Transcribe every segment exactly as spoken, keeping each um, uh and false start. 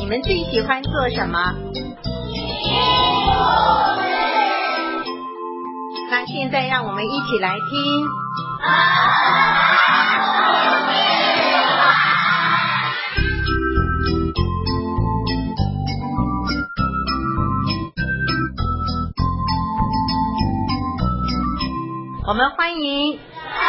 们最喜欢做什么？那现在让我们一起来听。我们欢迎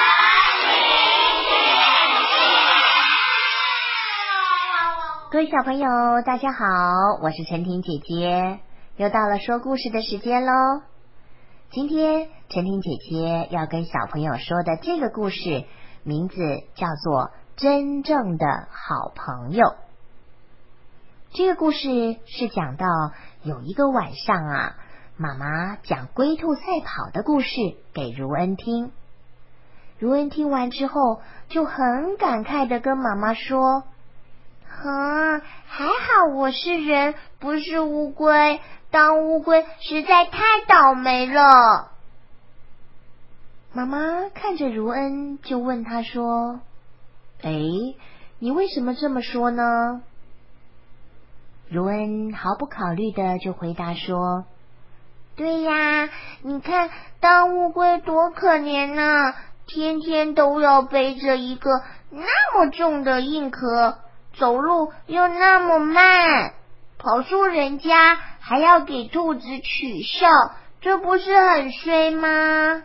各位小朋友，大家好，我是陈婷姐姐，又到了说故事的时间咯。今天陈婷姐姐要跟小朋友说的这个故事名字叫做《真正的好朋友》。这个故事是讲到有一个晚上啊，妈妈讲龟兔赛跑的故事给如恩听。如恩听完之后就很感慨地跟妈妈说，啊，还好我是人，不是乌龟，当乌龟实在太倒霉了。妈妈看着如恩就问他说，诶，你为什么这么说呢？如恩毫不考虑的就回答说，对呀，你看当乌龟多可怜啊，天天都要背着一个那么重的硬壳，走路又那么慢，跑输人家还要给兔子取笑，这不是很衰吗？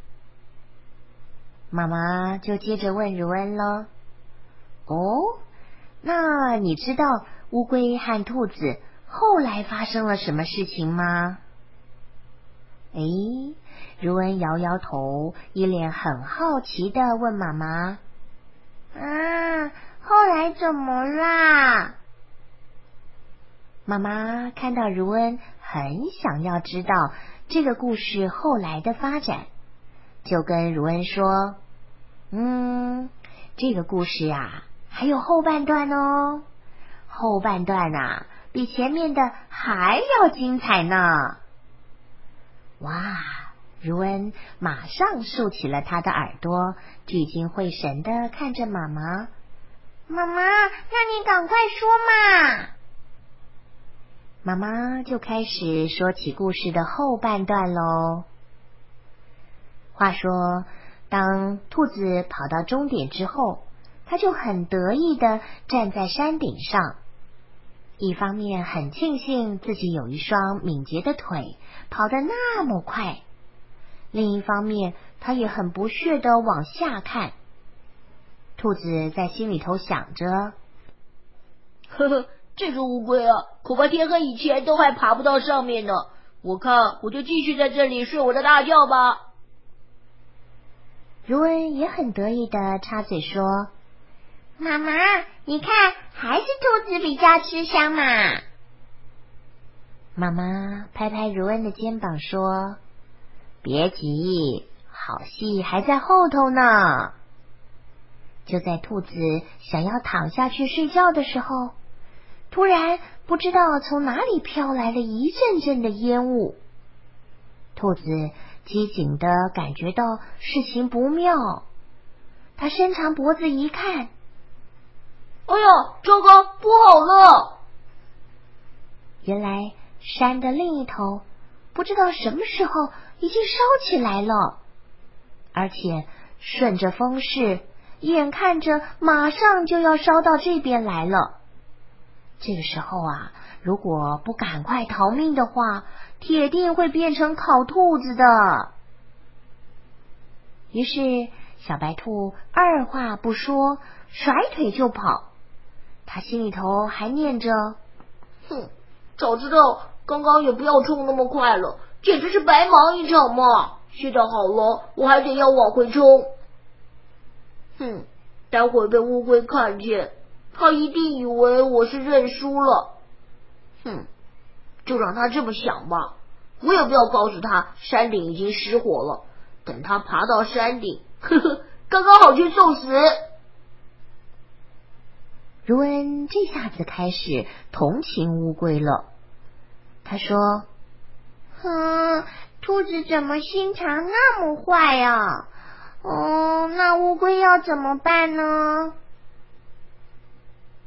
妈妈就接着问如恩了，哦，那你知道乌龟和兔子后来发生了什么事情吗？诶，如恩摇摇头，一脸很好奇地问妈妈，啊，后来怎么啦？妈妈看到如恩很想要知道这个故事后来的发展，就跟如恩说，嗯，这个故事啊还有后半段哦，后半段啊比前面的还要精彩呢。哇，如恩马上竖起了他的耳朵，聚精会神地看着妈妈。妈妈，那你赶快说嘛。妈妈就开始说起故事的后半段咯。话说，当兔子跑到终点之后，它就很得意地站在山顶上，一方面很庆幸自己有一双敏捷的腿，跑得那么快，另一方面它也很不屑地往下看。兔子在心里头想着， 呵呵，这只乌龟啊，恐怕天黑以前都还爬不到上面呢，我看我就继续在这里睡我的大觉吧。 如恩也很得意地插嘴说，妈妈，你看还是兔子比较吃香嘛。妈妈拍拍如恩的肩膀说，别急，好戏还在后头呢。就在兔子想要躺下去睡觉的时候，突然不知道从哪里飘来了一阵阵的烟雾。兔子机警地感觉到事情不妙，它伸长脖子一看， 哎呀，糟糕，不好了！ 原来山的另一头不知道什么时候已经烧起来了，而且顺着风势，眼看着马上就要烧到这边来了。这个时候啊，如果不赶快逃命的话，铁定会变成烤兔子的。于是小白兔二话不说，甩腿就跑。他心里头还念着， 哼，早知道刚刚也不要冲那么快了，简直是白忙一场嘛。现在好了，我还得要往回冲。哼，待会被乌龟看见，他一定以为我是认输了。哼，就让他这么想吧，我也不要告诉他山顶已经失火了，等他爬到山顶，呵呵，刚刚好去送死。 如恩这下子开始同情乌龟了。他说，嗯，兔子怎么心肠那么坏啊？哦，那乌龟要怎么办呢？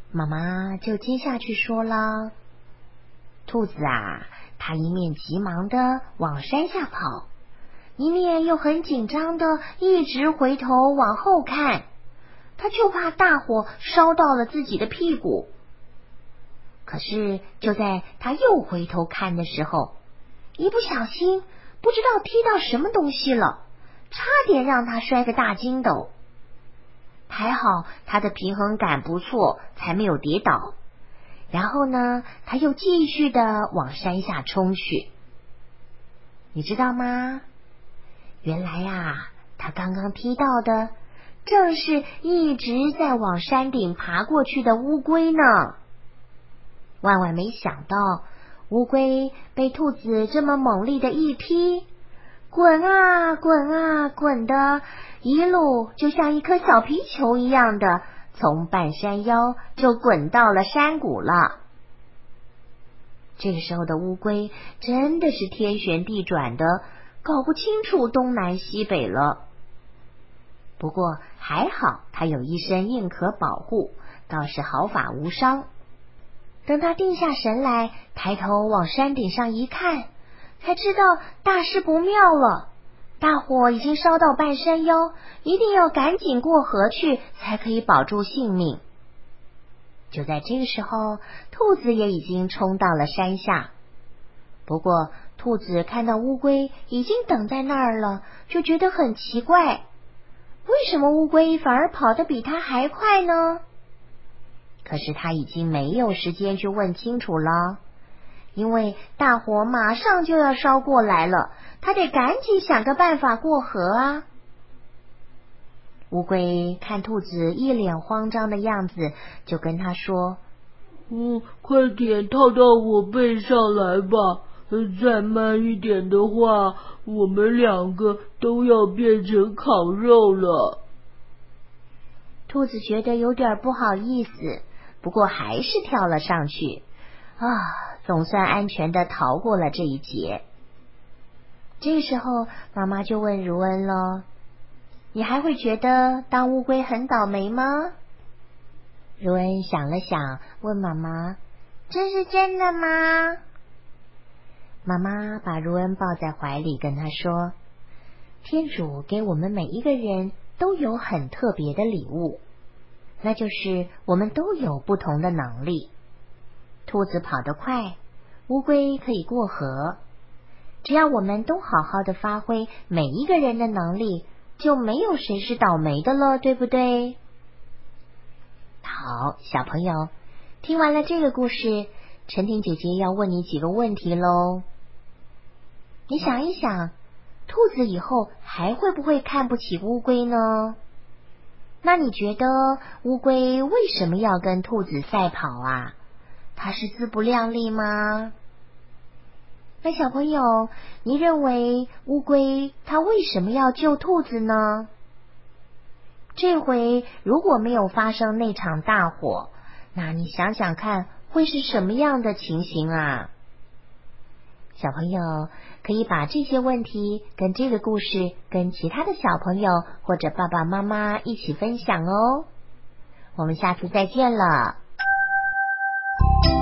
妈妈就接下去说了，兔子啊，它一面急忙的往山下跑，一面又很紧张的一直回头往后看，它就怕大火烧到了自己的屁股。可是就在它又回头看的时候，一不小心不知道踢到什么东西了，差点让它摔个大筋斗。还好它的平衡感不错，才没有跌倒。然后呢，它又继续的往山下冲去。你知道吗？原来啊，它刚刚踢到的正是一直在往山顶爬过去的乌龟呢。万万没想到，乌龟被兔子这么猛力的一踢，滚啊滚啊滚的，一路就像一颗小皮球一样的，从半山腰就滚到了山谷了。这个时候的乌龟真的是天旋地转的，搞不清楚东南西北了。不过还好它有一身硬壳保护，倒是毫发无伤。等他定下神来，抬头往山顶上一看，才知道大事不妙了。大火已经烧到半山腰，一定要赶紧过河去，才可以保住性命。就在这个时候，兔子也已经冲到了山下。不过兔子看到乌龟已经等在那儿了，就觉得很奇怪，为什么乌龟反而跑得比它还快呢？可是他已经没有时间去问清楚了，因为大火马上就要烧过来了，他得赶紧想个办法过河啊。乌龟看兔子一脸慌张的样子，就跟他说： 嗯，快点套到我背上来吧，再慢一点的话，我们两个都要变成烤肉了。 兔子觉得有点不好意思，不过还是跳了上去，啊，总算安全的逃过了这一劫。这时候妈妈就问如恩了，你还会觉得当乌龟很倒霉吗？如恩想了想，问妈妈，这是真的吗？妈妈把如恩抱在怀里，跟他说，天主给我们每一个人都有很特别的礼物，那就是我们都有不同的能力。兔子跑得快，乌龟可以过河。只要我们都好好的发挥每一个人的能力，就没有谁是倒霉的了，对不对？好，小朋友，听完了这个故事，陈婷姐姐要问你几个问题咯。你想一想，兔子以后还会不会看不起乌龟呢？那你觉得乌龟为什么要跟兔子赛跑啊？它是自不量力吗？那小朋友，你认为乌龟它为什么要救兔子呢？这回如果没有发生那场大火，那你想想看，会是什么样的情形啊？小朋友可以把这些问题跟这个故事跟其他的小朋友或者爸爸妈妈一起分享哦。我们下次再见了。